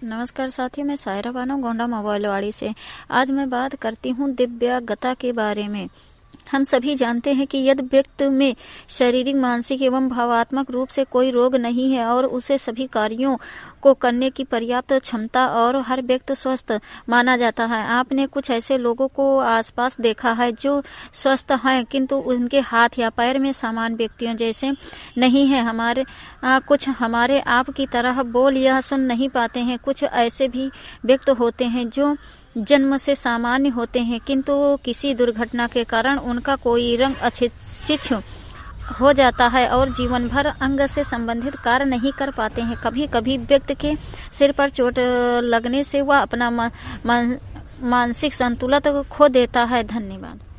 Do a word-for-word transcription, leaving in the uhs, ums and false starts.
नमस्कार साथियों, मैं सायरा बानो गोंडा मोबाइलवाड़ी से। आज मैं बात करती हूँ दिव्यांगता के बारे में। हम सभी जानते हैं कि यदि व्यक्ति में शारीरिक, मानसिक एवं भावात्मक रूप से कोई रोग नहीं है और उसे सभी कार्यों को करने की पर्याप्त क्षमता और हर व्यक्ति स्वस्थ माना जाता है। आपने कुछ ऐसे लोगों को आसपास देखा है जो स्वस्थ हैं किंतु उनके हाथ या पैर में सामान्य व्यक्तियों जैसे नहीं है। हमारे आ, कुछ हमारे आप की तरह बोल या सुन नहीं पाते हैं। कुछ ऐसे भी व्यक्ति होते हैं जो जन्म से सामान्य होते हैं किंतु किसी दुर्घटना के कारण उनका कोई रंग अशिक्षित हो जाता है और जीवन भर अंग से संबंधित कार्य नहीं कर पाते हैं। कभी कभी व्यक्ति के सिर पर चोट लगने से वह अपना मानसिक संतुलन खो देता है। धन्यवाद।